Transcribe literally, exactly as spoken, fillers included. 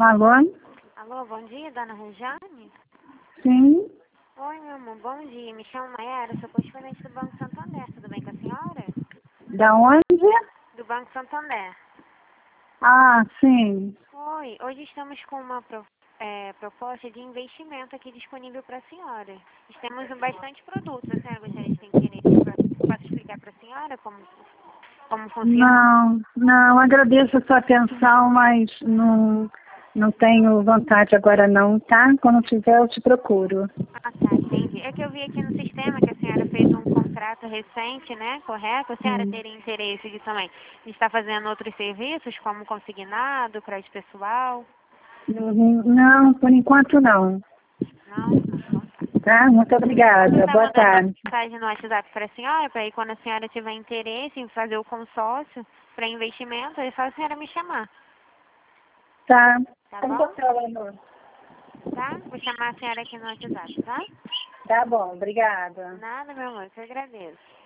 Alô? Alô, bom dia, dona Rejane? Sim. Oi, meu amor, bom dia. Me chamo Mayara, sou correspondente do Banco Santander. Tudo bem com a senhora? Da onde? Do Banco Santander. Ah, sim. Oi, hoje estamos com uma pro- é, proposta de investimento aqui disponível para a senhora. Temos bastante produtos. A senhora gostaria de ter interesse? Pra- Posso explicar para a senhora como, como funciona? Não, não, agradeço a sua atenção, mas não, não tenho vontade agora não, tá? Quando tiver eu te procuro. Ah, tá, entendi. É que eu vi aqui no sistema que a senhora fez um contrato recente, né? Correto? A senhora Sim. teria interesse de também de estar fazendo outros serviços, como consignado, crédito pessoal? Uhum. Não, por enquanto não. Não? Ah, então tá. Tá? Muito Eu vou obrigada. estar Boa mandando uma tarde. mensagem no WhatsApp para a senhora, para aí quando a senhora tiver interesse em fazer o consórcio para investimento, é só a senhora me chamar, Tá. tá Como bom? você falando? Tá? Vou chamar a senhora aqui no WhatsApp, tá? Tá bom, obrigada. Nada, meu amor, eu que agradeço.